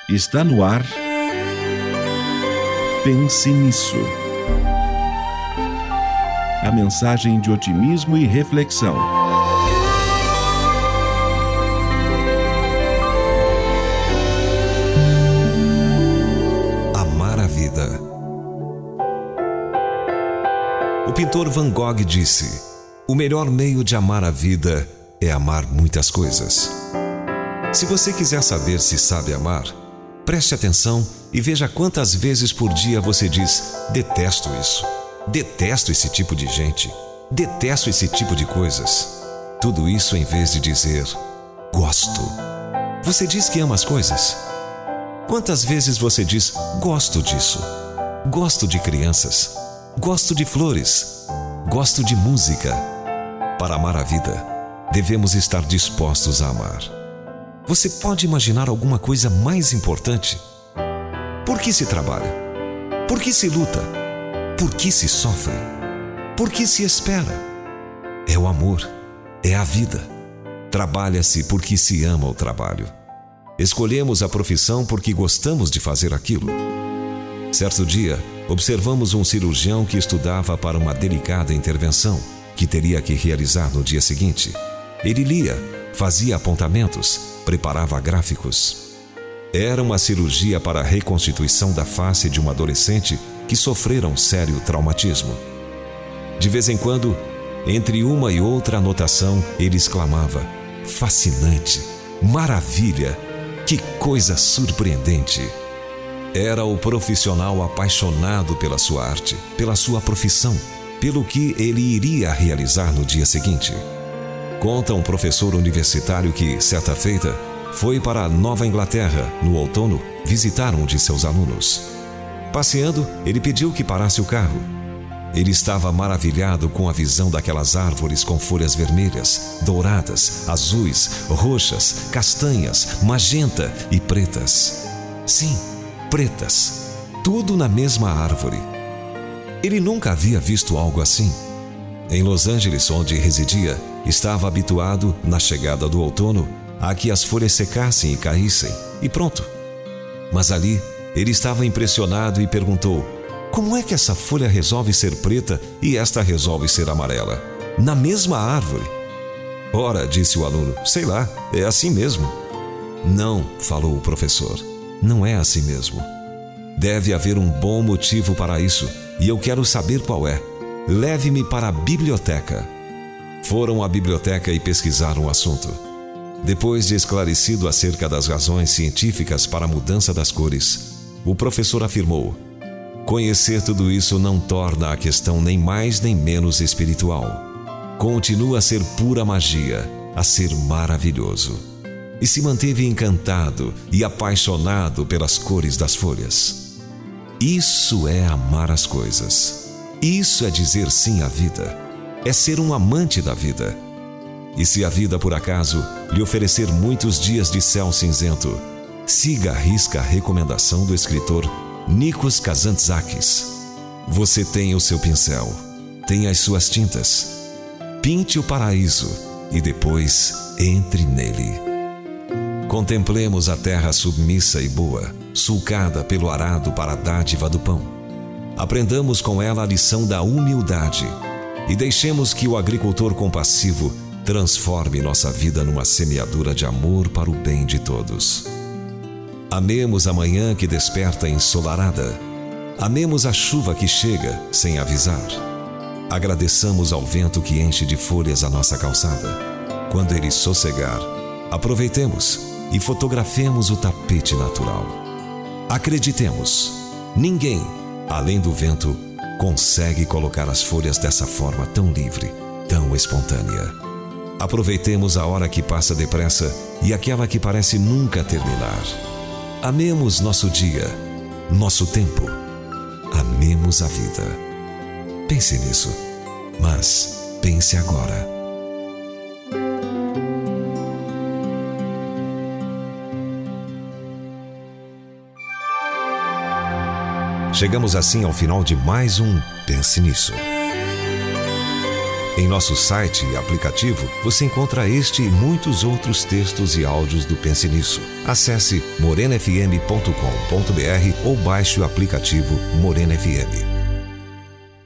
Está no ar. Pense nisso. A mensagem de otimismo e reflexão. Amar a vida. O pintor Van Gogh disse: o melhor meio de amar a vida é amar muitas coisas. Se você quiser saber se sabe amar, preste atenção e veja quantas vezes por dia você diz: detesto isso, detesto esse tipo de gente, detesto esse tipo de coisas. Tudo isso em vez de dizer: gosto. Você diz que ama as coisas? Quantas vezes você diz: gosto disso, gosto de crianças, gosto de flores, gosto de música? Para amar a vida, devemos estar dispostos a amar. Você pode imaginar alguma coisa mais importante? Por que se trabalha? Por que se luta? Por que se sofre? Por que se espera? É o amor, é a vida. Trabalha-se porque se ama o trabalho. Escolhemos a profissão porque gostamos de fazer aquilo. Certo dia, observamos um cirurgião que estudava para uma delicada intervenção que teria que realizar no dia seguinte. Ele lia, fazia apontamentos, preparava gráficos. Era uma cirurgia para a reconstituição da face de um adolescente que sofrera um sério traumatismo. De vez em quando, entre uma e outra anotação, ele exclamava: fascinante, maravilha, que coisa surpreendente. Era o profissional apaixonado pela sua arte, pela sua profissão, pelo que ele iria realizar no dia seguinte. Conta um professor universitário que, certa feita, foi para a Nova Inglaterra, no outono, visitar um de seus alunos. Passeando, ele pediu que parasse o carro. Ele estava maravilhado com a visão daquelas árvores com folhas vermelhas, douradas, azuis, roxas, castanhas, magenta e pretas. Sim, pretas, tudo na mesma árvore. Ele nunca havia visto algo assim. Em Los Angeles, onde residia, estava habituado, na chegada do outono, a que as folhas secassem e caíssem, e pronto. Mas ali, ele estava impressionado e perguntou: como é que essa folha resolve ser preta e esta resolve ser amarela? Na mesma árvore? Ora, disse o aluno, sei lá, é assim mesmo. Não, falou o professor, não é assim mesmo. Deve haver um bom motivo para isso, e eu quero saber qual é. Leve-me para a biblioteca. Foram à biblioteca e pesquisaram o assunto. Depois de esclarecido acerca das razões científicas para a mudança das cores, o professor afirmou: conhecer tudo isso não torna a questão nem mais nem menos espiritual. Continua a ser pura magia, a ser maravilhoso. E se manteve encantado e apaixonado pelas cores das folhas. Isso é amar as coisas. Isso é dizer sim à vida. É ser um amante da vida. E se a vida, por acaso, lhe oferecer muitos dias de céu cinzento, siga à risca a recomendação do escritor Nikos Kazantzakis. Você tem o seu pincel, tem as suas tintas. Pinte o paraíso e depois entre nele. Contemplemos a terra submissa e boa, sulcada pelo arado para a dádiva do pão. Aprendamos com ela a lição da humildade e deixemos que o agricultor compassivo transforme nossa vida numa semeadura de amor para o bem de todos. Amemos a manhã que desperta ensolarada. Amemos a chuva que chega sem avisar. Agradeçamos ao vento que enche de folhas a nossa calçada. Quando ele sossegar, aproveitemos e fotografemos o tapete natural. Acreditemos, ninguém, além do vento, consegue colocar as folhas dessa forma tão livre, tão espontânea. Aproveitemos a hora que passa depressa e aquela que parece nunca terminar. Amemos nosso dia, nosso tempo. Amemos a vida. Pense nisso, mas pense agora. Chegamos assim ao final de mais um Pense Nisso. Em nosso site e aplicativo, você encontra este e muitos outros textos e áudios do Pense Nisso. Acesse morenafm.com.br ou baixe o aplicativo Morena FM.